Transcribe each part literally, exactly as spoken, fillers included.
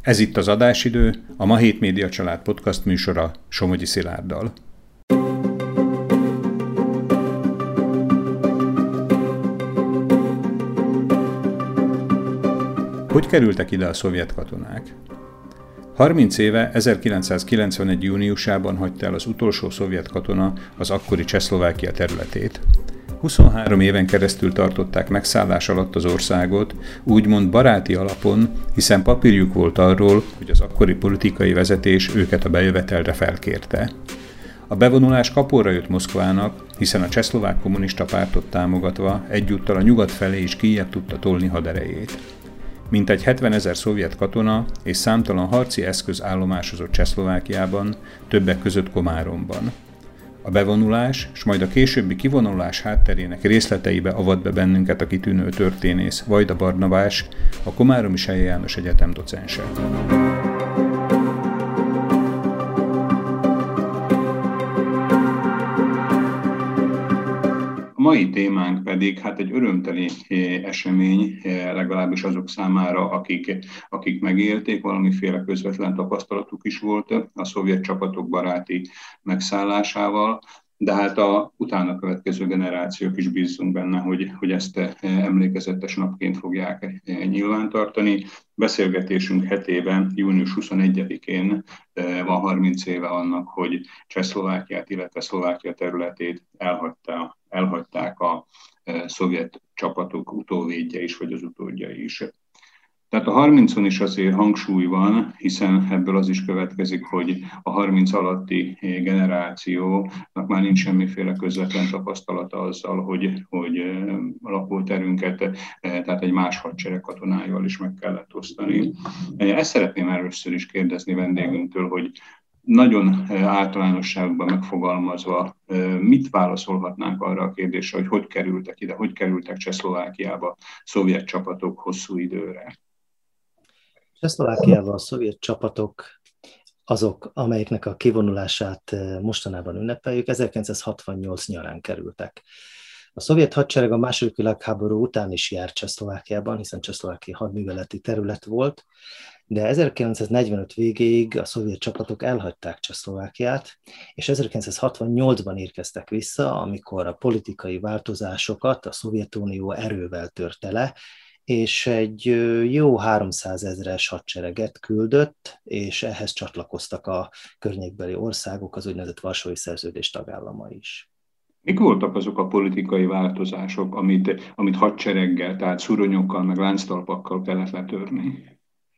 Ez itt az Adásidő, a Ma Hét Média Család podcast műsora Somogyi Szilárddal. Hogy kerültek ide a szovjet katonák? harminc éve, ezerkilencszázkilencvenegy. júniusában hagyta el az utolsó szovjet katona az akkori Csehszlovákia területét. huszonhárom éven keresztül tartották megszállás alatt az országot, úgymond baráti alapon, hiszen papírjuk volt arról, hogy az akkori politikai vezetés őket a bejövetelre felkérte. A bevonulás kapóra jött Moszkvának, hiszen a csehszlovák kommunista pártot támogatva egyúttal a nyugat felé is kijjebb tudta tolni haderejét. Mintegy hetvenezer szovjet katona és számtalan harci eszköz állomásozott Csehszlovákiában, többek között Komáromban. A bevonulás, s majd a későbbi kivonulás hátterének részleteibe avat be bennünket a kitűnő történész Vajda Barnabás, a Komáromi Selye János Egyetem docense. A mai témánk pedig hát egy örömteli esemény, legalábbis azok számára, akik, akik megélték, valamiféle közvetlen tapasztalatuk is volt a szovjet csapatok baráti megszállásával, de hát a utána következő generációk is bízzunk benne, hogy, hogy ezt emlékezetes napként fogják nyilvántartani. Beszélgetésünk hetében, június huszonegyedikén van harminc éve annak, hogy Csehszlovákiát, illetve Szlovákia területét elhagyta, elhagyták a szovjet csapatok utóvédje is, vagy az utódjai is. Tehát a harmincon is azért hangsúly van, hiszen ebből az is következik, hogy a harminc alatti generációnak már nincs semmiféle közvetlen tapasztalata azzal, hogy, hogy a lakóterünket, tehát egy más hadsereg katonáival is meg kellett osztani. Ezt szeretném először is kérdezni vendégünktől, hogy nagyon általánosságban megfogalmazva, mit válaszolhatnánk arra a kérdésre, hogy hogy kerültek ide, hogy kerültek Csehszlovákiába szovjet csapatok hosszú időre? Csehszlovákiában a szovjet csapatok azok, amelyeknek a kivonulását mostanában ünnepeljük, ezerkilencszázhatvannyolc nyarán kerültek. A szovjet hadsereg a második világháború után is járt Csehszlovákiában, hiszen Csehszlovákia hadműveleti terület volt, de ezerkilencszáznegyvenöt végéig a szovjet csapatok elhagyták Csehszlovákiát, és ezerkilencszázhatvannyolcban érkeztek vissza, amikor a politikai változásokat a Szovjetunió erővel törte le, és egy jó háromszázezres hadsereget küldött, és ehhez csatlakoztak a környékbeli országok, az úgynevezett Varsói Szerződés tagállamai is. Mik voltak azok a politikai változások, amit, amit hadsereggel, tehát szuronyokkal, meg lánctalpakkal kellett letörni?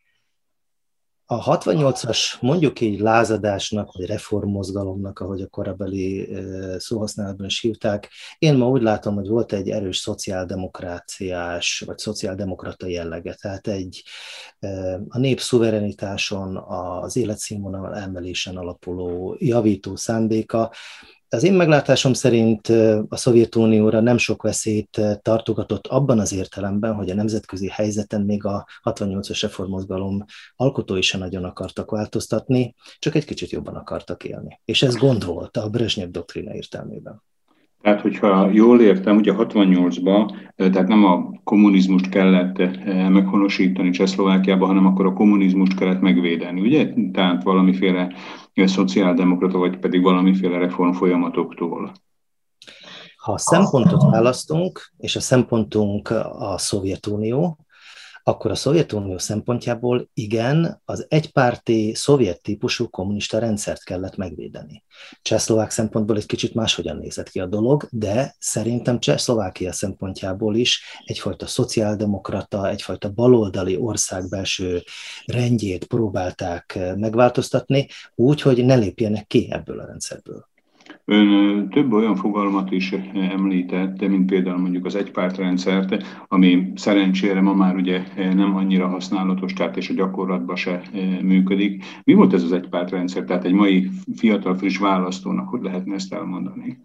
A hatvannyolcas, mondjuk így lázadásnak, vagy reformmozgalomnak, ahogy a korabeli szóhasználatban is hívták, én ma úgy látom, hogy volt egy erős szociáldemokráciás, vagy szociáldemokrata jellege, tehát egy a nép szuverenitáson, az életszínvonal emelésen alapuló javító szándéka. Az én meglátásom szerint a Szovjetunióra nem sok veszélyt tartogatott abban az értelemben, hogy a nemzetközi helyzeten még a hatvannyolcas reformmozgalom alkotói sem nagyon akartak változtatni, csak egy kicsit jobban akartak élni. És ez gond volt a Brezsnyev doktrína értelmében. Tehát, hogyha jól értem, ugye hatvannyolcban, tehát nem a kommunizmust kellett meghonosítani Csehszlovákiában, hanem akkor a kommunizmust kellett megvédeni, ugye? Tehát valamiféle szociáldemokrata, vagy pedig valamiféle reform folyamatoktól. Ha a szempontot választunk, és a szempontunk a Szovjetunió, akkor a Szovjetunió szempontjából igen, az egypárti szovjet típusú kommunista rendszert kellett megvédeni. Csehszlovák szempontból egy kicsit máshogyan nézett ki a dolog, de szerintem Csehszlovákia szempontjából is egyfajta szociáldemokrata, egyfajta baloldali ország belső rendjét próbálták megváltoztatni, úgy, hogy ne lépjenek ki ebből a rendszerből. Ön több olyan fogalmat is említett, mint például mondjuk az egypártrendszert, ami szerencsére ma már ugye nem annyira használatos, tehát és a gyakorlatban se működik. Mi volt ez az egypártrendszer? Tehát egy mai fiatal friss választónak hogy lehetne ezt elmondani?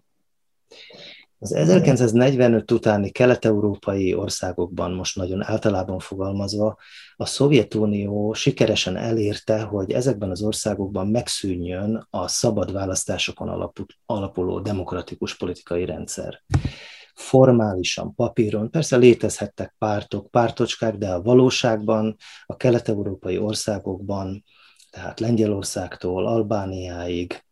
Az ezerkilencszáznegyvenöt utáni kelet-európai országokban, most nagyon általában fogalmazva, a Szovjetunió sikeresen elérte, hogy ezekben az országokban megszűnjön a szabad választásokon alapuló demokratikus politikai rendszer. formálisan, papíron, persze létezhettek pártok, pártocskák, de a valóságban a kelet-európai országokban, tehát Lengyelországtól Albániáig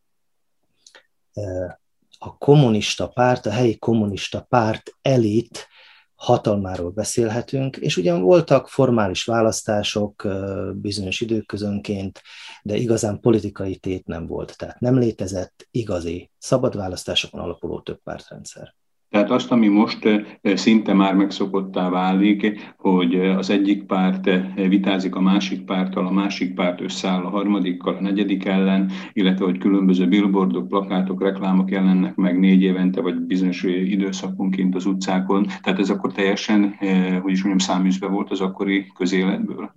a kommunista párt, a helyi kommunista párt elit hatalmáról beszélhetünk, és ugyan voltak formális választások bizonyos időközönként, de igazán politikai tét nem volt, tehát nem létezett igazi szabad választásokon alapuló többpártrendszer. Tehát azt, ami most szinte már megszokottá válik, hogy az egyik párt vitázik a másik párttal, a másik párt összeáll a harmadikkal, a negyedik ellen, illetve hogy különböző billboardok, plakátok, reklámok jelennek meg négy évente, vagy bizonyos időszakonként az utcákon. Tehát ez akkor teljesen, hogy is mondjam, száműzve volt az akkori közéletből?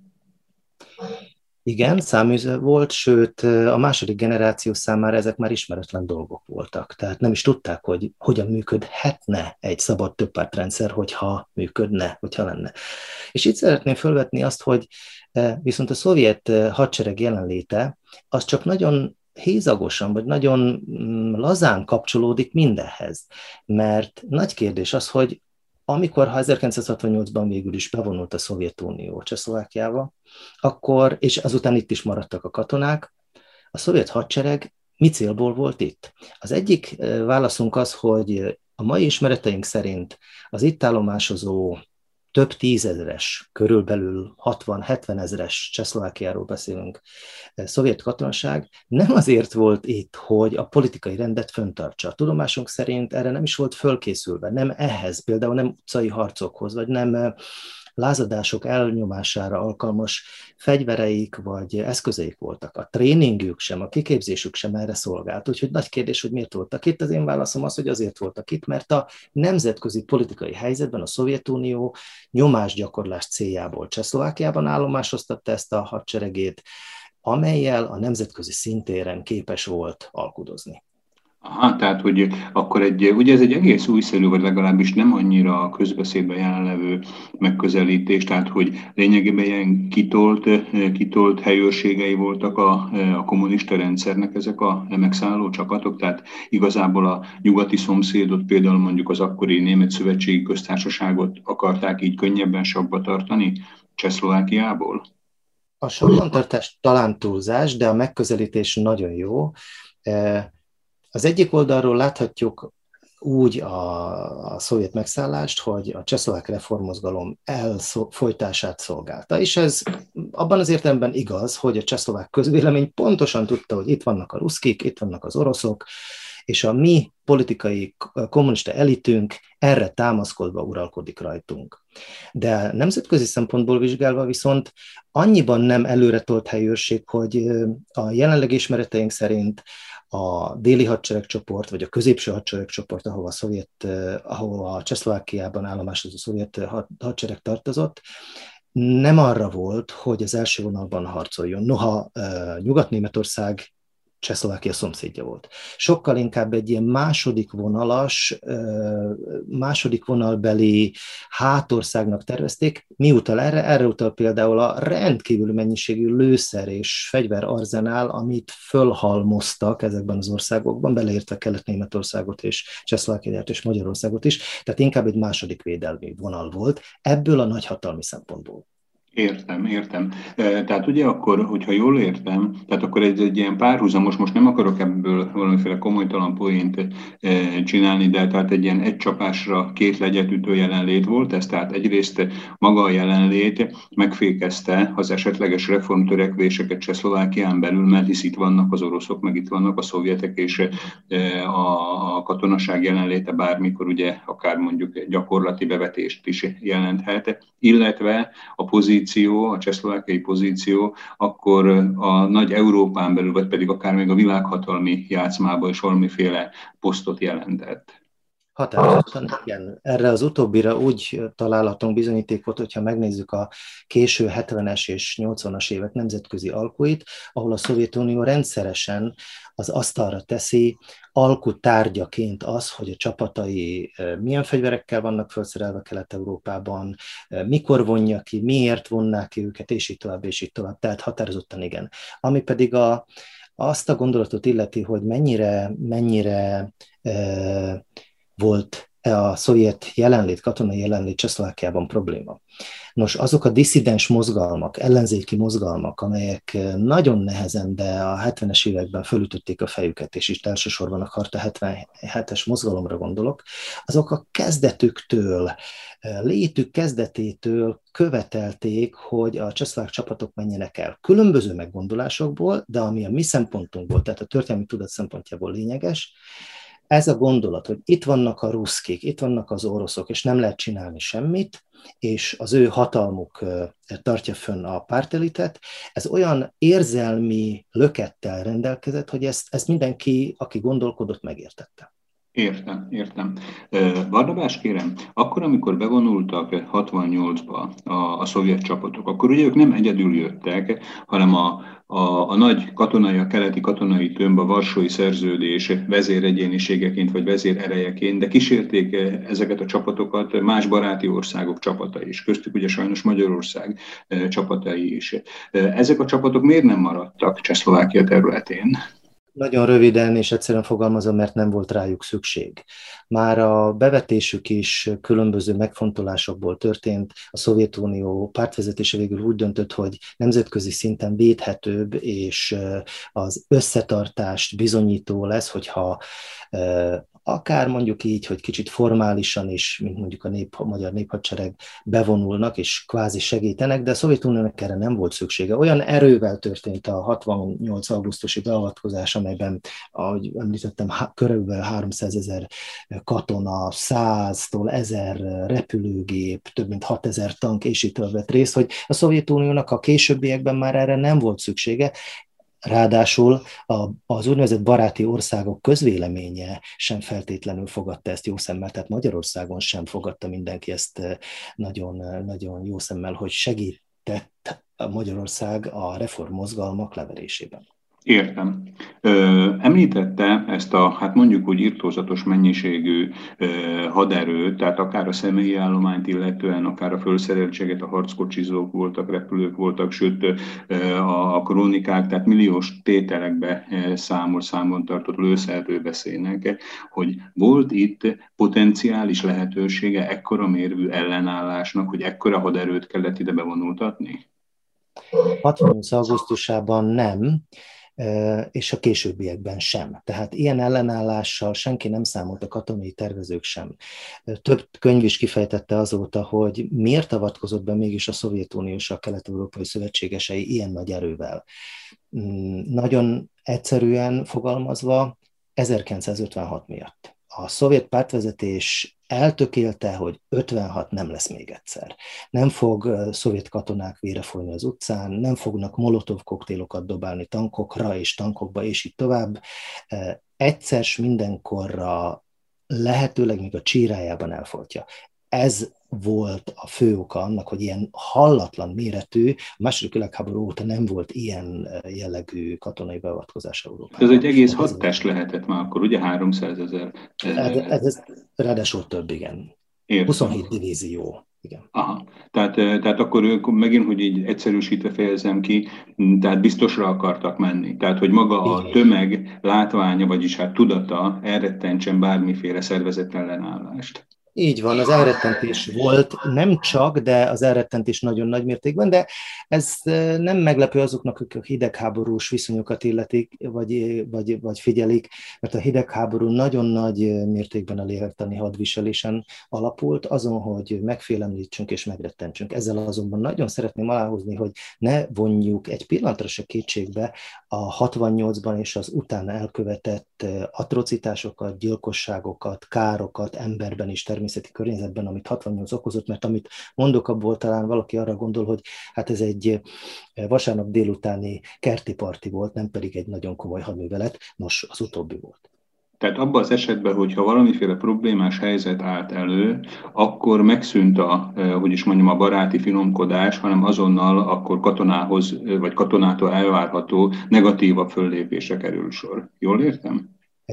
Igen, száműző volt, sőt a második generáció számára ezek már ismeretlen dolgok voltak. Tehát nem is tudták, hogy hogyan működhetne egy szabad többpártrendszer, hogyha működne, hogyha lenne. És itt szeretném felvetni azt, hogy viszont a szovjet hadsereg jelenléte az csak nagyon hézagosan, vagy nagyon lazán kapcsolódik mindenhez. Mert nagy kérdés az, hogy amikor ha ezerkilencszázhatvannyolcban végül is bevonult a Szovjetunió Csehszlovákiába, akkor, és azután itt is maradtak a katonák, a szovjet hadsereg mi célból volt itt? Az egyik válaszunk az, hogy a mai ismereteink szerint az itt állomásozó több tízezres, körülbelül hatvan-hetven ezres, Csehszlovákiáról beszélünk, szovjet katonaság nem azért volt itt, hogy a politikai rendet fenntartsa. A tudomásunk szerint erre nem is volt fölkészülve, nem ehhez, például nem utcai harcokhoz, vagy nem lázadások elnyomására alkalmas fegyvereik vagy eszközeik voltak. A tréningük sem, a kiképzésük sem erre szolgált. Úgyhogy nagy kérdés, hogy miért voltak itt. Az én válaszom az, hogy azért voltak itt, mert a nemzetközi politikai helyzetben a Szovjetunió nyomásgyakorlás céljából Csehszlovákiában állomásoztatta ezt a hadseregét, amellyel a nemzetközi szintéren képes volt alkudozni. Aha, tehát, hogy akkor egy, ugye ez egy egész újszerű, vagy legalábbis nem annyira a közbeszédben jelenlevő megközelítés, tehát, hogy lényegében ilyen kitolt, kitolt helyőrségei voltak a, a kommunista rendszernek ezek a megszálló csapatok, tehát igazából a nyugati szomszédot, például mondjuk az akkori Német Szövetségi Köztársaságot akarták így könnyebben sakba tartani Csehszlovákiából? A sakbantartás talán túlzás, de a megközelítés nagyon jó. Az egyik oldalról láthatjuk úgy a, a szovjet megszállást, hogy a csehszlovák reformmozgalom elfolytását szolgálta. És ez abban az értelemben igaz, hogy a csehszlovák közvélemény pontosan tudta, hogy itt vannak a ruszkik, itt vannak az oroszok, és a mi politikai kommunista elitünk erre támaszkodva uralkodik rajtunk. De nemzetközi szempontból vizsgálva viszont annyiban nem előretolt helyőrség, hogy a jelenleg ismereteink szerint a déli hadseregcsoport, vagy a középső hadseregcsoport, ahol a, szovjet, ahol a Csehszlovákiában állomásozó szovjet hadsereg tartozott, nem arra volt, hogy az első vonalban harcoljon. Noha Nyugat-Németország Csehszlovákia szomszédja volt. Sokkal inkább egy ilyen második vonalas, második vonalbeli hátországnak tervezték. Mi utal erre? Erre utal például a rendkívül mennyiségű lőszer és fegyverarzenál, amit fölhalmoztak ezekben az országokban, beleértve Kelet-Németországot és Csehszlovákiát és Magyarországot is, tehát inkább egy második védelmi vonal volt, ebből a nagyhatalmi szempontból. Értem, értem. Tehát ugye akkor, hogyha jól értem, tehát akkor ez egy ilyen párhuzamos, most nem akarok ebből valamiféle komolytalan poént csinálni, de tehát egy ilyen egy csapásra két legyetütő jelenlét volt, ez tehát egyrészt maga a jelenlét megfékezte az esetleges reformtörekvéseket Csehszlovákián belül, mert hisz itt vannak az oroszok, meg itt vannak a szovjetek, és a katonaság jelenléte bármikor ugye akár mondjuk gyakorlati bevetést is jelenthet, illetve a pozíció a csehszlovákiai pozíció, akkor a nagy Európán belül, vagy pedig akár még a világhatalmi játszmában is valamiféle posztot jelentett. Határozottan, igen. Erre az utóbbira úgy találhatunk bizonyítékot, hogyha megnézzük a késő hetvenes és nyolcvanas évek nemzetközi alkuit, ahol a Szovjetunió rendszeresen az asztalra teszi alkutárgyaként az, hogy a csapatai milyen fegyverekkel vannak felszerelve Kelet-Európában, mikor vonja ki, miért vonnák ki őket, és így tovább, és így tovább. Tehát határozottan igen. Ami pedig a, azt a gondolatot illeti, hogy mennyire, mennyire e, volt a szovjet jelenlét, katonai jelenlét Csehszlovákiában probléma. Nos, azok a disszidens mozgalmak, ellenzéki mozgalmak, amelyek nagyon nehezen, de a hetvenes években fölütötték a fejüket, és itt elsősorban a Charta hetvenhetes mozgalomra gondolok, azok a kezdetüktől, létük kezdetétől követelték, hogy a csehszlovák csapatok menjenek el. Különböző meggondolásokból, de ami a mi szempontunkból, tehát a történelmi tudat szempontjából lényeges, ez a gondolat, hogy itt vannak a ruszkik, itt vannak az oroszok, és nem lehet csinálni semmit, és az ő hatalmuk tartja fönn a pártelitet, ez olyan érzelmi lökettel rendelkezett, hogy ezt, ezt mindenki, aki gondolkodott, megértette. Értem, értem. Barnabás, kérem, akkor, amikor bevonultak hatvannyolcba a, a szovjet csapatok, akkor ugye ők nem egyedül jöttek, hanem a, a, a nagy katonai, a keleti katonai tömb, a Varsói Szerződés vezéregyéniségeként vagy vezérerejeként, de kísérték ezeket a csapatokat más baráti országok csapatai is, köztük ugye sajnos Magyarország csapatai is. Ezek a csapatok miért nem maradtak Csehszlovákia területén? Nagyon röviden és egyszerűen fogalmazom, mert nem volt rájuk szükség. Már a bevetésük is különböző megfontolásokból történt. A Szovjetunió pártvezetése végül úgy döntött, hogy nemzetközi szinten védhetőbb, és az összetartást bizonyító lesz, hogyha akár mondjuk így, hogy kicsit formálisan is, mint mondjuk a, nép, a magyar néphadsereg bevonulnak és kvázi segítenek, de a Szovjetuniónak erre nem volt szüksége. Olyan erővel történt a hatvannyolc augusztusi beavatkozás, amelyben, ahogy említettem, körülbelül háromszázezer katona, száztól ezer repülőgép, több mint hatezer tank és itt vett részt, hogy a Szovjetuniónak a későbbiekben már erre nem volt szüksége. Ráadásul az úgynevezett baráti országok közvéleménye sem feltétlenül fogadta ezt jó szemmel, tehát Magyarországon sem fogadta mindenki ezt nagyon, nagyon jó szemmel, hogy segített Magyarország a reformmozgalmak leverésében. Értem. Említette ezt a, hát mondjuk úgy irtózatos mennyiségű haderőt, tehát akár a személyi állományt illetően, akár a fölszereltséget, a harckocsizók voltak, repülők voltak, sőt a krónikák, tehát milliós tételekbe számol, számon tartott lőszerről beszélnek, hogy volt itt potenciális lehetősége ekkora mérvű ellenállásnak, hogy ekkora haderőt kellett ide bevonultatni? hatvannyolc augusztusában nem, és a későbbiekben sem. Tehát ilyen ellenállással senki nem számolt, a katonai tervezők sem. Több könyv is kifejtette azóta, hogy miért avatkozott be mégis a Szovjetunió és a kelet-európai szövetségesei ilyen nagy erővel. Nagyon egyszerűen fogalmazva, ezerkilencszázötvenhat miatt. A szovjet pártvezetés eltökélte, hogy ötvenhat nem lesz még egyszer. Nem fog szovjet katonák vére folyni az utcán, nem fognak molotov koktélokat dobálni tankokra és tankokba, és így tovább. Egyszer mindenkorra lehetőleg még a csírájában elfoltja. Ez volt a fő oka annak, hogy ilyen hallatlan méretű, a második világháború óta nem volt ilyen jellegű katonai beavatkozás Európában. Ez egy egész hadtest lehetett már akkor, ugye háromszázezer? Ez, ez ráadásul több, igen. Értem. huszonhét divízió. Igen. Aha. Tehát, tehát akkor ők megint, hogy így egyszerűsítve fejezem ki, tehát biztosra akartak menni. Tehát, hogy maga a tömeg látványa, vagyis hát tudata elrettentsen bármiféle szervezett ellenállást. Így van, az elrettentés volt, nem csak, de az elrettentés nagyon nagy mértékben, de ez nem meglepő azoknak, akik a hidegháborús viszonyokat illetik, vagy, vagy, vagy figyelik, mert a hidegháború nagyon nagy mértékben a lélektani hadviselésen alapult, azon, hogy megfélemlítsünk és megrettentsünk. Ezzel azonban nagyon szeretném aláhúzni, hogy ne vonjuk egy pillanatra se kétségbe a hatvannyolcban és az utána elkövetett atrocitásokat, gyilkosságokat, károkat emberben is természetesen, természeti környezetben, amit hatvannyolc okozott, mert amit mondok, abból talán valaki arra gondol, hogy hát ez egy vasárnap délutáni kerti parti volt, nem pedig egy nagyon komoly hadművelet. Nos, az utóbbi volt. Tehát abban az esetben, hogyha valamiféle problémás helyzet állt elő, akkor megszűnt a, hogy is mondjam, a baráti finomkodás, hanem azonnal akkor katonához, vagy katonától elvárható negatívabb föllépésre kerül sor. Jól értem? Ez,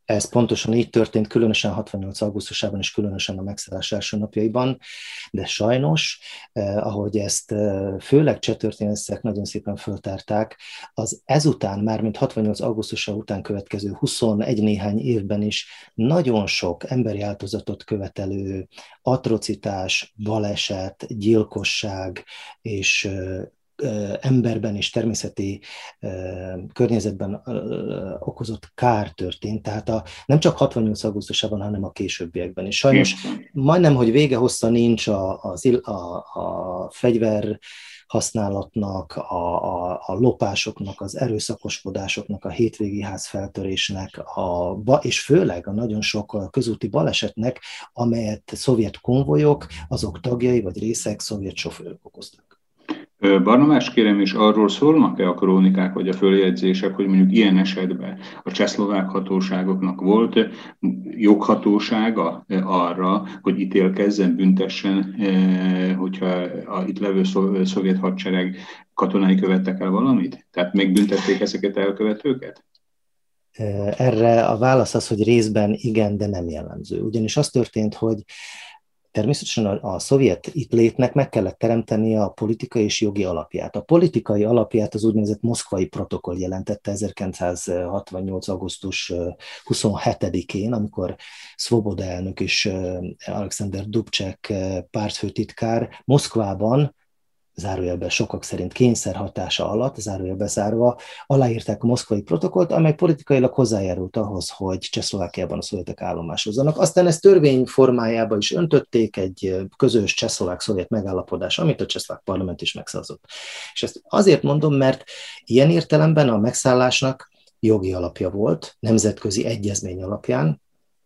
Ez pontosan így történt, különösen hatvannyolc augusztusában és különösen a megszállás első napjaiban, de sajnos, eh, ahogy ezt eh, főleg cseh történészek nagyon szépen föltárták, az ezután, mármint hatvannyolc augusztusa után következő huszonegy néhány évben is nagyon sok emberi áldozatot követelő atrocitás, baleset, gyilkosság és eh, emberben és természeti környezetben okozott kár történt, tehát a, nem csak hatvannyolc augusztusában, hanem a későbbiekben is. Sajnos majdnem, hogy vége hossza nincs a, a, a, a fegyver használatnak, a, a, a lopásoknak, az erőszakoskodásoknak, a hétvégi házfeltörésnek, a, és főleg a nagyon sok közúti balesetnek, amelyet szovjet konvojok, azok tagjai vagy részek szovjet sofőrök okoztak. Barnabás, kérem, és arról szólnak-e a krónikák vagy a följegyzések, hogy mondjuk ilyen esetben a csehszlovák hatóságoknak volt joghatósága arra, hogy ítélkezzen, büntessen, hogyha a itt levő szovjet hadsereg katonái követtek el valamit? Tehát megbüntették ezeket elkövetőket? Erre a válasz az, hogy részben igen, de nem jellemző. Ugyanis az történt, hogy természetesen a, a szovjet itt létnek meg kellett teremtenie a politikai és jogi alapját. A politikai alapját az úgynevezett moszkvai protokoll jelentette ezerkilencszázhatvannyolc. augusztus huszonhetedikén, amikor Szvoboda elnök és Alexander Dubček pártfőtitkár Moszkvában, zárójelben sokak szerint kényszer hatása alatt, zárójelben zárva, aláírták a moszkvai protokollt, amely politikailag hozzájárult ahhoz, hogy Csehszlovákiában a szovjetek állomásozzanak. Aztán ezt törvény formájába is öntötték, egy közös csehszlovák-szovjet megállapodás, amit a csehszlovák parlament is megszavazott. És ezt azért mondom, mert ilyen értelemben a megszállásnak jogi alapja volt, nemzetközi egyezmény alapján,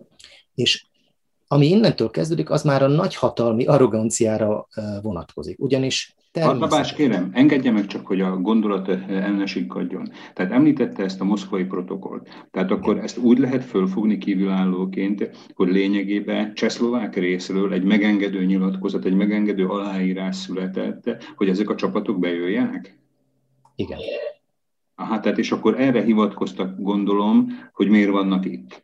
és ami innentől kezdődik, az már a nagyhatalmi arroganciára vonatkozik. Ugyanis Barnabás, kérem, engedje meg csak, hogy a gondolat el ne sikkadjon. Tehát említette ezt a moszkvai protokollt. Tehát akkor ezt úgy lehet fölfogni kívülállóként, hogy lényegében csehszlovák részről egy megengedő nyilatkozat, egy megengedő aláírás született, hogy ezek a csapatok bejöjjenek? Igen. Aha, tehát és akkor erre hivatkoztak, gondolom, hogy miért vannak itt.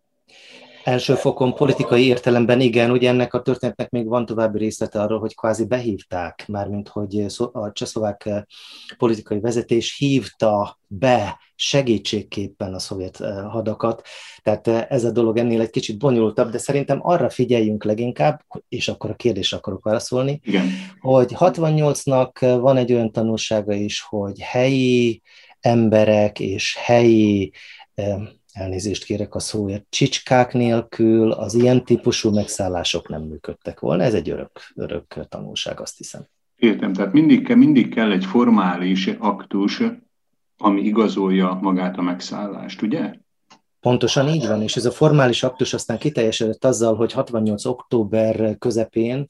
Első fokon politikai értelemben igen, ugye ennek a történetnek még van további részlete arról, hogy kvázi behívták, mármint hogy a csehszlovák politikai vezetés hívta be segítségképpen a szovjet hadakat, tehát ez a dolog ennél egy kicsit bonyolultabb, de szerintem arra figyeljünk leginkább, és akkor a kérdésre akarok válaszolni, igen, hogy hatvannyolcnak van egy olyan tanulsága is, hogy helyi emberek és helyi elnézést kérek a szóért, csicskák nélkül az ilyen típusú megszállások nem működtek volna. Ez egy örök, örök tanulság, azt hiszem. Értem, tehát mindig, mindig kell egy formális aktus, ami igazolja magát a megszállást, ugye? Pontosan így van, és ez a formális aktus aztán kiteljesedett azzal, hogy hatvannyolc. október közepén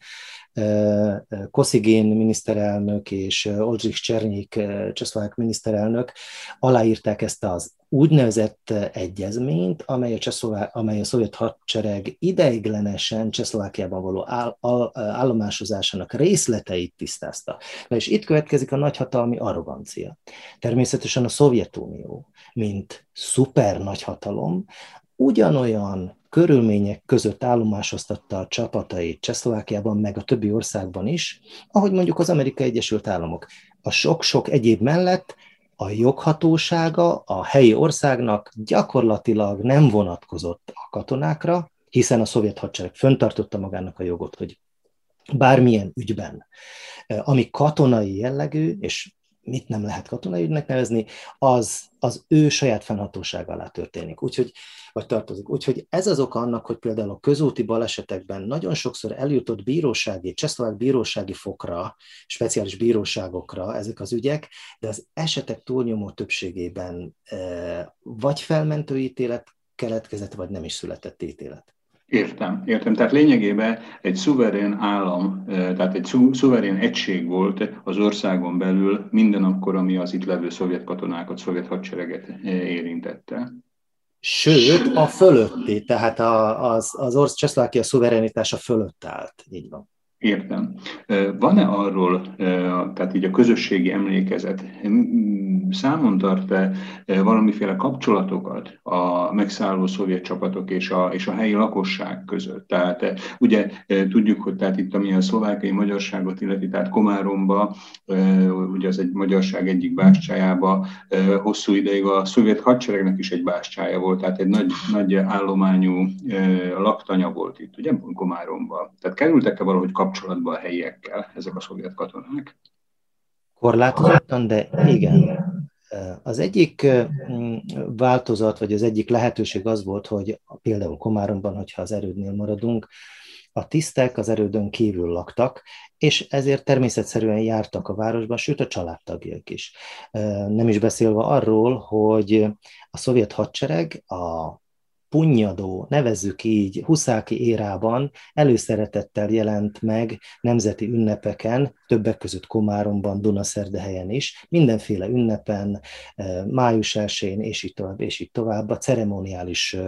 Koszygin miniszterelnök és Oldřich Černík csehszlovák miniszterelnök aláírták ezt az úgynevezett egyezményt, amely a, csehszlovák, amely a szovjet hadsereg ideiglenesen Csehszlovákiában való áll, áll, állomásozásának részleteit tisztázta. Na és itt következik a nagyhatalmi arrogancia. Természetesen a Szovjetunió, mint szuper nagyhatalom, ugyanolyan körülmények között állomásoztatta a csapatait Csehszlovákiában, meg a többi országban is, ahogy mondjuk az Amerikai Egyesült Államok. A sok-sok egyéb mellett a joghatósága a helyi országnak gyakorlatilag nem vonatkozott a katonákra, hiszen a szovjet hadsereg fenntartotta magának a jogot, hogy bármilyen ügyben, ami katonai jellegű, és mit nem lehet katonai ügynek nevezni, az, az ő saját fennhatósága alá történik, úgyhogy, vagy tartozik. Úgyhogy ez az oka annak, hogy például a közúti balesetekben nagyon sokszor eljutott bírósági, csehszlovák bírósági fokra, speciális bíróságokra ezek az ügyek, de az esetek túlnyomó többségében e, vagy felmentő ítélet keletkezett, vagy nem is született ítélet. Értem, értem. Tehát lényegében egy szuverén állam, tehát egy szuverén egység volt az országon belül minden akkor, ami az itt levő szovjet katonákat, szovjet hadsereget érintette. Sőt, a fölötti, tehát az, az ország Csehszlovákia szuverenitása fölött állt, így van. Értem. Van-e arról, tehát így a közösségi emlékezet, számon tart-e valamiféle kapcsolatokat a megszálló szovjet csapatok és a, és a helyi lakosság között? Tehát ugye tudjuk, hogy tehát itt ami a szlovákiai magyarságot illeti, tehát Komáromba, ugye az egy magyarság egyik bástyájába hosszú ideig a szovjet hadseregnek is egy bástyája volt, tehát egy nagy, nagy állományú laktanya volt itt, ugye Komáromba. Tehát kerültek-e valahogy kapcsolatba a helyiekkel ezek a szovjet katonák? Korlátozottan, de igen. Az egyik változat, vagy az egyik lehetőség az volt, hogy például Komáromban, hogyha az erődnél maradunk, a tisztek az erődön kívül laktak, és ezért természetszerűen jártak a városban, sőt a családtagjaik is. Nem is beszélve arról, hogy a szovjet hadsereg a punnyadó, nevezzük így, huszáki érában előszeretettel jelent meg nemzeti ünnepeken, többek között Komáromban, Dunaszerdahelyen is, mindenféle ünnepen, május elsején, és így tovább, és így tovább, a ceremoniális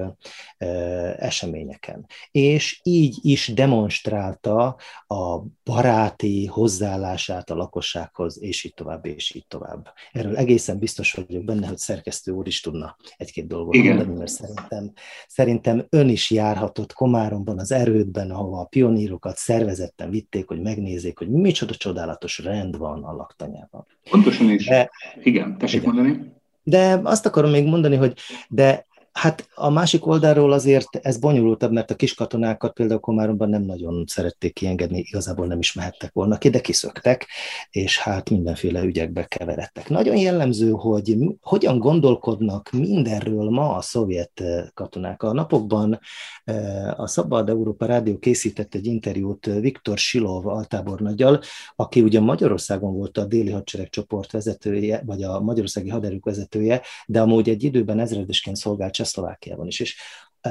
eseményeken. És így is demonstrálta a baráti hozzáállását a lakossághoz, és így tovább, és így tovább. Erről egészen biztos vagyok benne, hogy szerkesztő úr is tudna egy-két dolgot Igen. mondani, mert szerintem Szerintem ön is járhatott Komáromban, az erődben, ahova a pionírokat szervezetten vitték, hogy megnézzék, hogy micsoda csodálatos rend van a laktanyában. Pontosan is. De, igen, tessék igen. mondani. De azt akarom még mondani, hogy de hát a másik oldalról azért ez bonyolultabb, mert a kiskatonákat például Komáromban nem nagyon szerették kiengedni, igazából nem is mehettek volna ki, de kiszöktek, és hát mindenféle ügyekbe keveredtek. Nagyon jellemző, hogy hogyan gondolkodnak mindenről ma a szovjet katonák. A napokban a Szabad Európa Rádió készített egy interjút Viktor Silov altábornaggyal, aki ugye Magyarországon volt a déli hadsereg csoport vezetője, vagy a magyarországi haderők vezetője, de amúgy egy időben ezredesként szolgált Csehszlovákiában is, és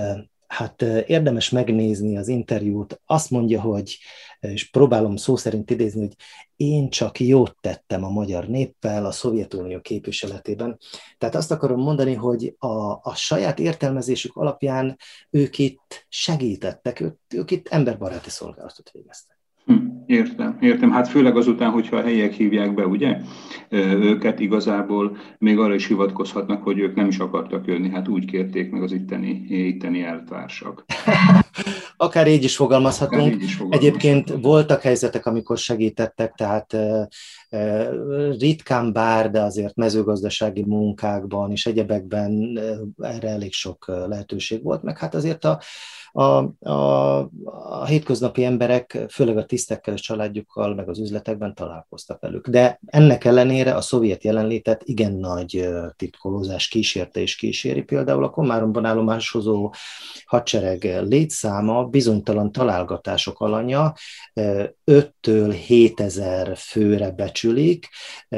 hát érdemes megnézni az interjút. Azt mondja, hogy, és próbálom szó szerint idézni, hogy én csak jót tettem a magyar néppel a Szovjetunió képviseletében. Tehát azt akarom mondani, hogy a, a saját értelmezésük alapján ők itt segítettek, ők, ők itt emberbaráti szolgálatot végeztek. Értem, értem. Hát főleg azután, hogyha a helyiek hívják be, ugye, őket igazából még arra is hivatkozhatnak, hogy ők nem is akartak jönni, hát úgy kérték meg az itteni, itteni elvtársak. Akár így is fogalmazhatunk. Akár így is fogalmazhatunk. Egyébként voltak helyzetek, amikor segítettek, tehát e, e, ritkán bár, de azért mezőgazdasági munkákban és egyebekben erre elég sok lehetőség volt, meg hát azért a A, a, a hétköznapi emberek, főleg a tisztekkel és családjukkal, meg az üzletekben találkoztak velük. De ennek ellenére a szovjet jelenlétet igen nagy titkolózás kísérte és kíséri. Például a Komáromban állomásozó hadsereg létszáma bizonytalan találgatások alanya, öttől hétezer főre becsülik.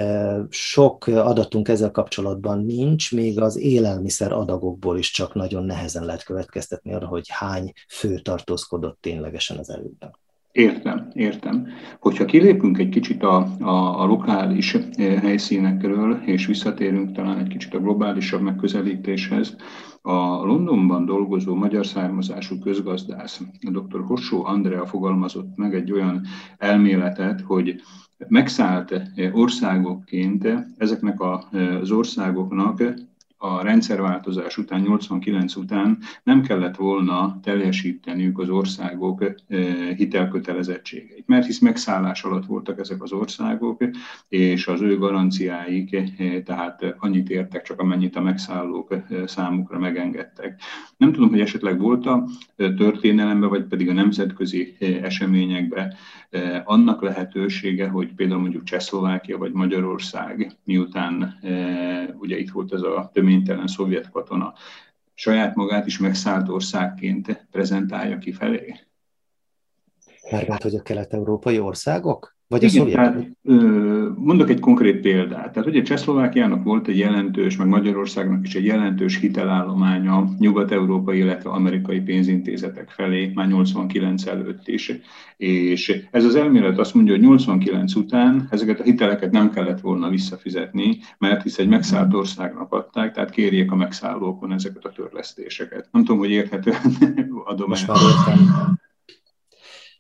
Sok adatunk ezzel kapcsolatban nincs, még az élelmiszer adagokból is csak nagyon nehezen lehet következtetni arra, hogy hány fő tartózkodott ténylegesen az erődben. Értem, értem. Hogyha kilépünk egy kicsit a, a, a lokális helyszínekről, és visszatérünk talán egy kicsit a globálisabb megközelítéshez, a Londonban dolgozó magyar származású közgazdász, dr. Hossó Andrea fogalmazott meg egy olyan elméletet, hogy megszállt országokként ezeknek az országoknak a rendszerváltozás után, nyolcvankilenc után nem kellett volna teljesíteniük az országok hitelkötelezettségeit. Mert hisz megszállás alatt voltak ezek az országok, és az ő garanciáik, tehát annyit értek, csak amennyit a megszállók számukra megengedtek. Nem tudom, hogy esetleg volt a történelemben, vagy pedig a nemzetközi eseményekben annak lehetősége, hogy például mondjuk Csehszlovákia vagy Magyarország, miután ugye itt volt ez a töménytelen szovjet katona, saját magát is megszállt országként prezentálja kifelé? Mármint, hogy a kelet-európai országok? Vagy Igen, a szovjet? tehát, mondok egy konkrét példát. Tehát ugye Csehszlovákiának volt egy jelentős, meg Magyarországnak is egy jelentős hitelállománya nyugat-európai, illetve amerikai pénzintézetek felé, már nyolcvankilenc előtt is. És ez az elmélet azt mondja, hogy nyolcvankilenc után ezeket a hiteleket nem kellett volna visszafizetni, mert hisz egy megszállt országnak adták, tehát kérjék a megszállókon ezeket a törlesztéseket. Nem tudom, hogy érthetően adom Most el. már értem.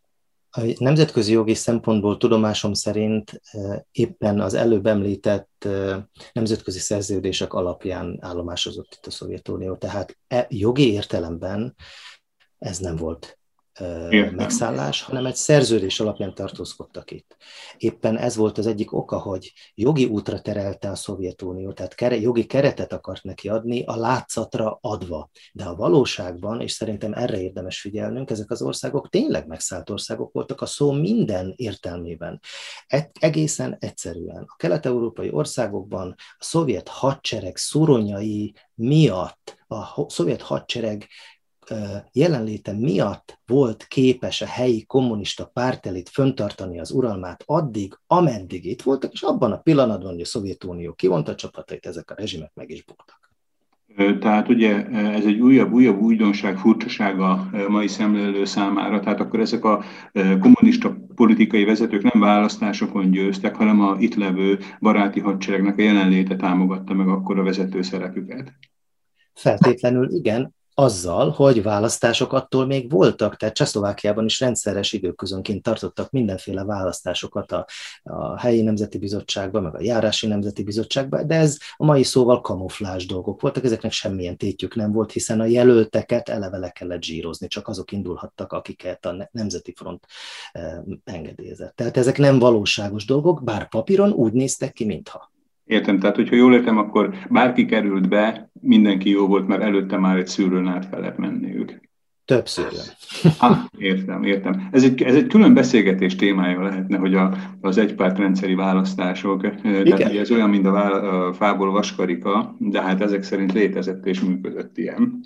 A nemzetközi jogi szempontból tudomásom szerint éppen az előbb említett nemzetközi szerződések alapján állomásozott itt a Szovjetunió. Tehát e, jogi értelemben ez nem volt Értem. megszállás, hanem egy szerződés alapján tartózkodtak itt. Éppen ez volt az egyik oka, hogy jogi útra terelte a Szovjetunió, tehát kere, jogi keretet akart neki adni, a látszatra adva. De a valóságban, és szerintem erre érdemes figyelnünk, ezek az országok tényleg megszállt országok voltak a szó minden értelmében. E- egészen egyszerűen. A kelet-európai országokban a szovjet hadsereg szuronyai miatt, a szovjet hadsereg jelenléte miatt volt képes a helyi kommunista pártelit föntartani az uralmát addig, ameddig itt voltak, és abban a pillanatban, hogy a Szovjetunió kivonta a csapatait, ezek a rezsimek meg is buktak. Tehát ugye ez egy újabb, újabb újdonság, furcsaság a mai szemlélő számára, tehát akkor ezek a kommunista politikai vezetők nem választásokon győztek, hanem a itt levő baráti hadseregnek a jelenléte támogatta meg akkor a vezető szerepüket. Feltétlenül igen, azzal, hogy választások attól még voltak, tehát Csehszlovákiában is rendszeres időközönként tartottak mindenféle választásokat a, a helyi nemzeti bizottságban, meg a járási nemzeti bizottságban, de ez a mai szóval kamuflázs dolgok voltak, ezeknek semmilyen tétjük nem volt, hiszen a jelölteket eleve le kellett zsírozni, csak azok indulhattak, akiket a Nemzeti Front eh, engedélyezett. Tehát ezek nem valóságos dolgok, bár papíron úgy néztek ki, mintha. Értem, tehát hogyha jól értem, akkor bárki került be, mindenki jó volt, mert előtte már egy szűrőn át kellett menniük. Több szűrőn. Ah, értem, értem. Ez egy, ez egy külön beszélgetés témája lehetne, hogy a, az egypártrendszeri választások, igen. Tehát ugye ez olyan, mint a, vá, a fából vaskarika, de hát ezek szerint létezett és működött ilyen.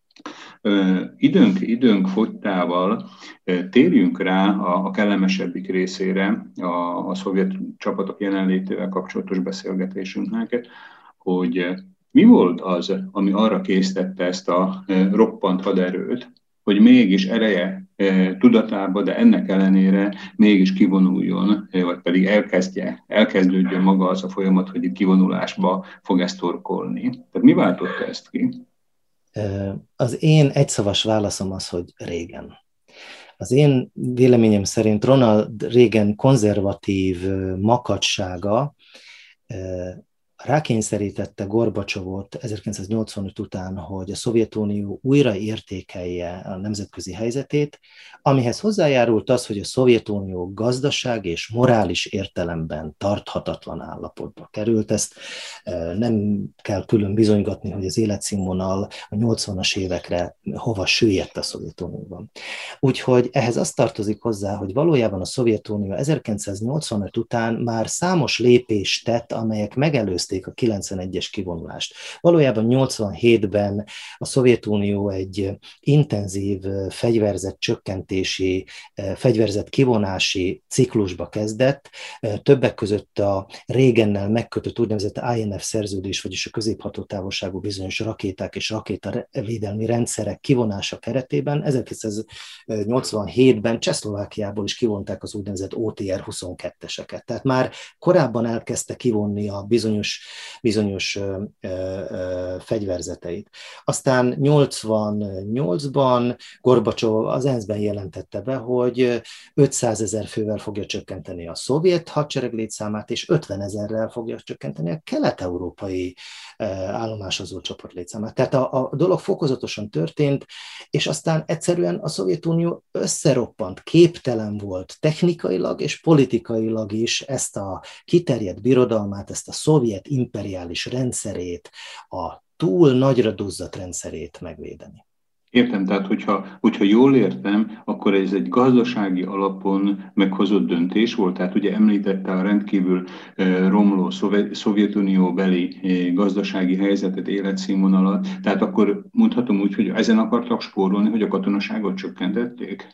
Időnk, időnk fogytával térjünk rá a, a kellemesebbik részére a, a szovjet csapatok jelenlétével kapcsolatos beszélgetésünknek, hogy mi volt az, ami arra késztette ezt a roppant haderőt, hogy mégis ereje tudatába, de ennek ellenére mégis kivonuljon, vagy pedig elkezdje, elkezdődjön maga az a folyamat, hogy itt kivonulásba fog ezt torkolni. Tehát mi váltotta ezt ki? Az én egyszavas válaszom az, hogy Reagan. Az én véleményem szerint Ronald Reagan konzervatív makacsága rákényszerítette Gorbacsovot ezerkilencszáznyolcvanöt után, hogy a Szovjetunió újra értékelje a nemzetközi helyzetét, amihez hozzájárult az, hogy a Szovjetunió gazdaság és morális értelemben tarthatatlan állapotba került. Ezt nem kell külön bizonygatni, hogy az életszínvonal a nyolcvanas évekre hova süllyedt a Szovjetunióban. Úgyhogy ehhez azt tartozik hozzá, hogy valójában a Szovjetunió ezerkilencszáznyolcvanöt után már számos lépést tett, amelyek megelőzték a kilencvenegyes kivonulást. Valójában nyolcvanhétben a Szovjetunió egy intenzív fegyverzet csökkentési, fegyverzet kivonási ciklusba kezdett, többek között a Reagannel megkötött úgynevezett I N F szerződés, vagyis a középhatótávolságú bizonyos rakéták és rakétavédelmi rendszerek kivonása keretében ezerkilencszáznyolcvanhétben Csehszlovákiából is kivonták az úgynevezett O T R huszonketteseket. Tehát már korábban elkezdte kivonni a bizonyos bizonyos ö, ö, fegyverzeteit. Aztán nyolcvannyolcban Gorbacsov az E N S Z-ben jelentette be, hogy ötszázezer fővel fogja csökkenteni a szovjet hadsereg létszámát, és ötvenezerrel fogja csökkenteni a kelet-európai állomásozó csoport létszámát. Tehát a, a dolog fokozatosan történt, és aztán egyszerűen a Szovjetunió összeroppant, képtelen volt technikailag és politikailag is ezt a kiterjedt birodalmát, ezt a szovjet imperiális rendszerét, a túl nagyra duzzadt rendszerét megvédeni. Értem, tehát hogyha, hogyha jól értem, akkor ez egy gazdasági alapon meghozott döntés volt, tehát ugye említette a rendkívül romló Szovjetunió beli gazdasági helyzetet, életszínvonalat, tehát akkor mondhatom úgy, hogy ezen akartak spórolni, hogy a katonaságot csökkentették?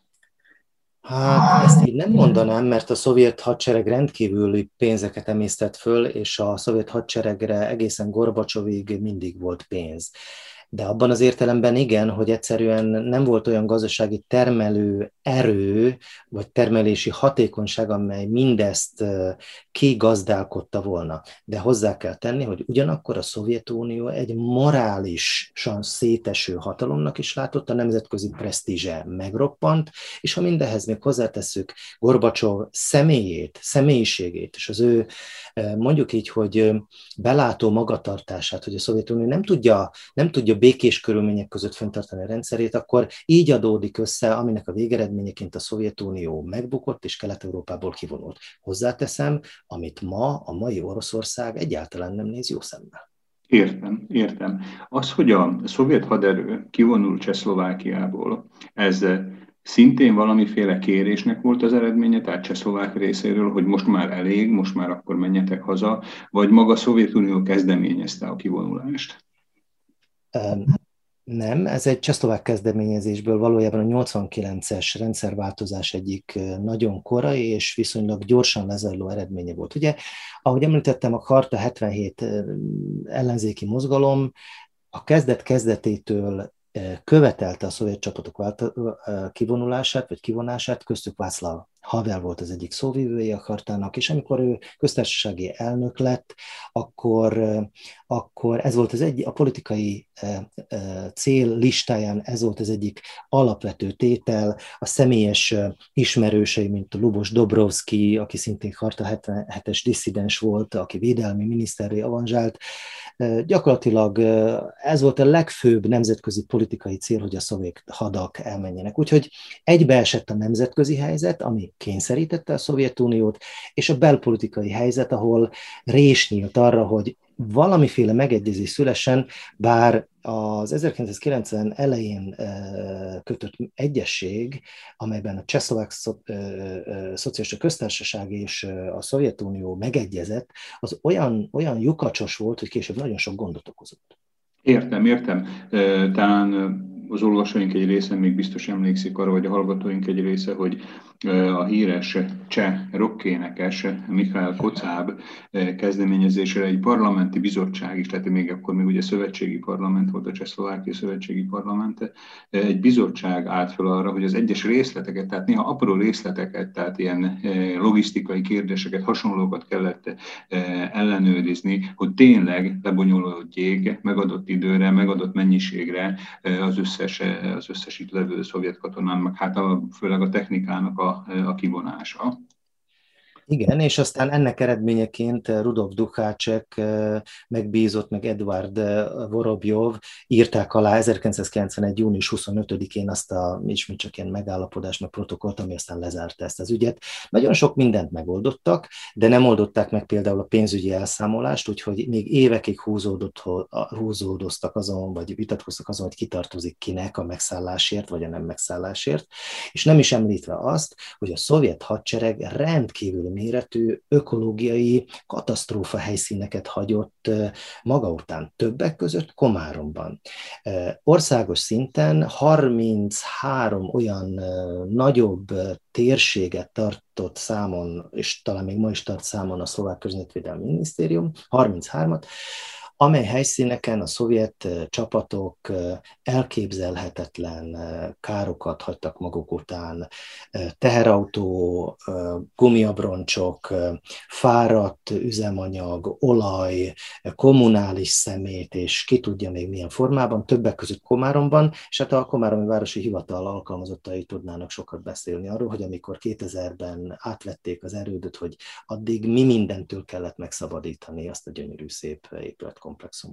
Hát ezt így nem mondanám, mert a szovjet hadsereg rendkívüli pénzeket emésztett föl, és a szovjet hadseregre egészen Gorbacsovig mindig volt pénz. De abban az értelemben igen, hogy egyszerűen nem volt olyan gazdasági termelő erő, vagy termelési hatékonyság, amely mindezt kigazdálkodta volna. De hozzá kell tenni, hogy ugyanakkor a Szovjetunió egy morálisan széteső hatalomnak is látott, a nemzetközi presztízse megroppant, és ha mindehhez még hozzátesszük Gorbacsov személyét, személyiségét, és az ő mondjuk így, hogy belátó magatartását, hogy a Szovjetunió nem tudja, nem tudja békés körülmények között fenntartani a rendszerét, akkor így adódik össze, aminek a végeredményeként a Szovjetunió megbukott, és Kelet-Európából kivonult. Hozzáteszem, amit ma a mai Oroszország egyáltalán nem néz jó szemmel. Értem, értem. Az, hogy a szovjet haderő kivonul Csehszlovákiából, ez szintén valamiféle kérésnek volt az eredménye, tehát Csehszlovák részéről, hogy most már elég, most már akkor menjetek haza, vagy maga a Szovjetunió kezdeményezte a kivonulást? Nem, ez egy csehszlovák kezdeményezésből valójában a nyolcvankilences rendszerváltozás egyik nagyon korai és viszonylag gyorsan lezajló eredménye volt. Ugye, ahogy említettem, a Charta hetvenhét ellenzéki mozgalom a kezdet-kezdetétől követelte a szovjet csapatok kivonulását, vagy kivonását, köztük Václav Havel volt az egyik szóvivője a chartának, és amikor ő köztársasági elnök lett, akkor, akkor ez volt az egy, a politikai cél listáján ez volt az egyik alapvető tétel, a személyes ismerősei, mint a Lubos Dobrovszky, aki szintén Charta hetvenhetes disszidens volt, aki védelmi miniszterré avanzsált. Gyakorlatilag ez volt a legfőbb nemzetközi politikai cél, hogy a szovjet hadak elmenjenek. Úgyhogy egybeesett a nemzetközi helyzet, ami kényszerítette a Szovjetuniót, és a belpolitikai helyzet, ahol rés nyílt arra, hogy valamiféle megegyezés szülessen, bár az ezerkilencszázkilencven elején kötött egyezség, amelyben a Csehszlovák Szocialista Köztársaság és a Szovjetunió megegyezett, az olyan, olyan lyukacsos volt, hogy később nagyon sok gondot okozott. Értem, értem. Talán az olvasóink egy része még biztos emlékszik arra, vagy a hallgatóink egy része, hogy a híres cseh rockénekes Michael Kocáb kezdeményezésére egy parlamenti bizottság is, tehát még akkor még ugye szövetségi parlament volt, a Csehszlovákia szövetségi parlament, egy bizottság állt fel arra, hogy az egyes részleteket, tehát néha apró részleteket, tehát ilyen logisztikai kérdéseket, hasonlókat kellett ellenőrizni, hogy tényleg lebonyolódjék megadott időre, megadott mennyiségre az összes, az összes itt levő szovjet katonán, meg hát a, főleg a technikának a a kivonása. Igen, és aztán ennek eredményeként Rudolf Dukácsek megbízott, meg Eduard Vorobjov írták alá ezerkilencszázkilencvenegy. június huszonötödikén azt a ismét csak ilyen megállapodás, meg protokollt, ami aztán lezárta ezt az ügyet. Nagyon sok mindent megoldottak, de nem oldották meg például a pénzügyi elszámolást, úgyhogy még évekig húzódott, húzódoztak azon, vagy vitatkoztak azon, hogy kitartozik kinek a megszállásért, vagy a nem megszállásért, és nem is említve azt, hogy a szovjet hadsereg rendkívül méretű ökológiai katasztrófa helyszíneket hagyott maga után, többek között Komáromban. Országos szinten harminchárom olyan nagyobb térséget tartott számon, és talán még ma is tart számon a Szlovák Környezetvédelmi Minisztérium, harminchármat, amely helyszíneken a szovjet csapatok elképzelhetetlen károkat hagytak maguk után. Teherautó, gumiabroncsok, fáradt üzemanyag, olaj, kommunális szemét, és ki tudja még milyen formában, többek között Komáromban, és hát a Komáromi Városi Hivatal alkalmazottai tudnának sokat beszélni arról, hogy amikor kétezerben átvették az erődöt, hogy addig mi mindentől kellett megszabadítani azt a gyönyörű szép épületkomplexumot.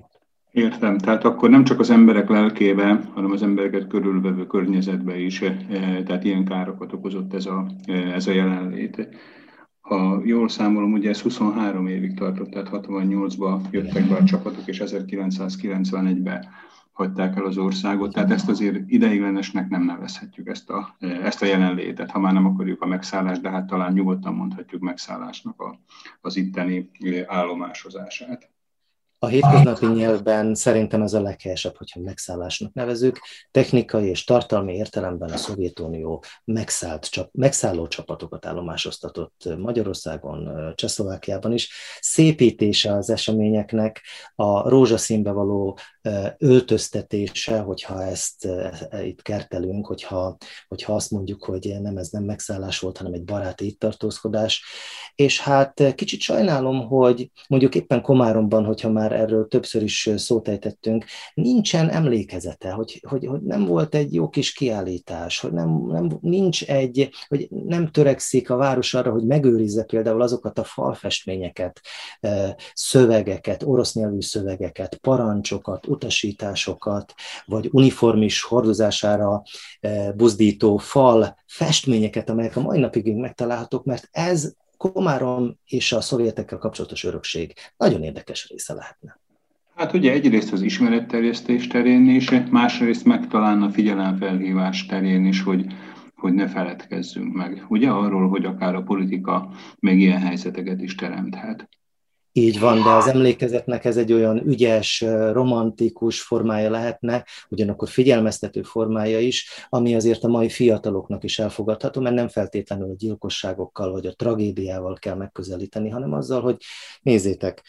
Értem, tehát akkor nem csak az emberek lelkébe, hanem az embereket körülvevő környezetbe is, tehát ilyen károkat okozott ez a, ez a jelenlét. Ha jól számolom, ugye ez huszonhárom évig tartott, tehát hatvannyolcban jöttek be a csapatok, és ezerkilencszázkilencvenegyben hagyták el az országot, tehát ezt azért ideiglenesnek nem nevezhetjük, ezt a, ezt a jelenlétet, ha már nem akarjuk a megszállást, de hát talán nyugodtan mondhatjuk megszállásnak a, az itteni állomásozását. A hétköznapi nyelvben szerintem ez a leghelyesebb, hogyha megszállásnak nevezük. Technikai és tartalmi értelemben a Szovjetunió megszállt, megszálló csapatokat állomásoztatott Magyarországon, Csehszlovákiában is. Szépítése az eseményeknek, a rózsaszínbe való öltöztetése, hogyha ezt itt kertelünk, hogyha, hogyha azt mondjuk, hogy nem ez nem megszállás volt, hanem egy baráti itt tartózkodás. És hát kicsit sajnálom, hogy mondjuk éppen Komáromban, hogyha már erről többször is szót ejtettünk, nincsen emlékezete, hogy, hogy, hogy nem volt egy jó kis kiállítás, hogy nem, nem, nincs egy, hogy nem törekszik a város arra, hogy megőrizze például azokat a falfestményeket, szövegeket, orosz nyelvű szövegeket, parancsokat, utasításokat, vagy uniformis hordozására buzdító fal festményeket, amelyek a mai napig megtalálhatók, mert ez Komárom és a szovjetekkel kapcsolatos örökség nagyon érdekes része lehetne. Hát ugye egyrészt az ismeretterjesztés terén is, másrészt meg talán a figyelemfelhívás terén is, hogy, hogy ne feledkezzünk meg. Ugye arról, hogy akár a politika meg ilyen helyzeteket is teremthet. Így van, de az emlékezetnek ez egy olyan ügyes, romantikus formája lehetne, ugyanakkor figyelmeztető formája is, ami azért a mai fiataloknak is elfogadható, mert nem feltétlenül a gyilkosságokkal vagy a tragédiával kell megközelíteni, hanem azzal, hogy nézzétek,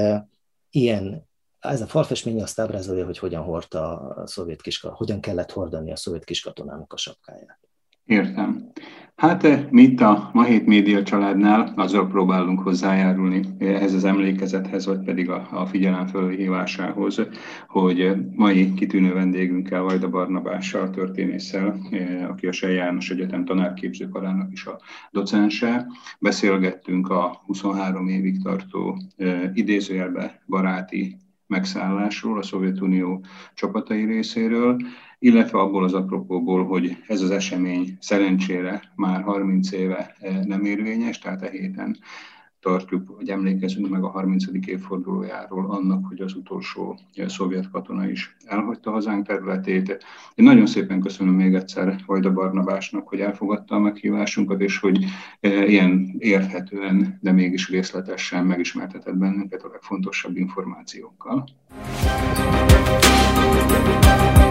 ilyen, ez a falfestmény azt ábrázolja, hogy hogyan hordta a szovjet kiska, hogyan kellett hordani a szovjet kiskatonának a sapkáját. Értem. Hát mi itt a Mahét Média családnál azzal próbálunk hozzájárulni ehhez az emlékezethez, vagy pedig a, a figyelem fölhívásához, hogy mai kitűnő vendégünkkel, Vajda Barnabással, történésszel, aki a Selj János Egyetem tanárképzőkarának is a docense, beszélgettünk a huszonhárom évig tartó idézőjelbe baráti megszállásról, a Szovjetunió csapatai részéről, illetve abból az apropóból, hogy ez az esemény szerencsére már harminc éve nem érvényes, tehát e héten tartjuk, hogy emlékezünk meg a harmincadik évfordulójáról annak, hogy az utolsó szovjet katona is elhagyta hazánk területét. Én nagyon szépen köszönöm még egyszer Vajda Barnabásnak, hogy elfogadta a meghívásunkat, és hogy ilyen érthetően, de mégis részletesen megismertetett bennünket a legfontosabb információkkal.